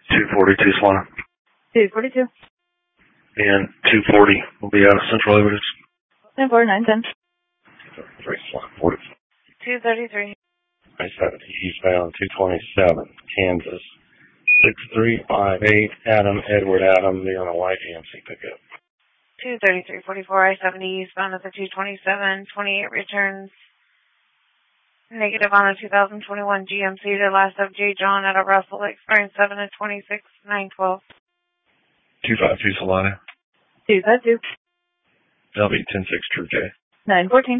242 Solana. 242. And 240 will be out of Central Evidence. 10-4, 9-10. 3 Solana 40. 233. I-70 eastbound 227, Kansas. 6358 Adam, Edward Adam, be on a white GMC pickup. 233-44, I-70 eastbound at the 227, 28 returns. Negative on a 2021 GMC to last of J. John at a Russell Experience 7 at 26, 912. 252 Solana. 252. LB 106 True J. 914.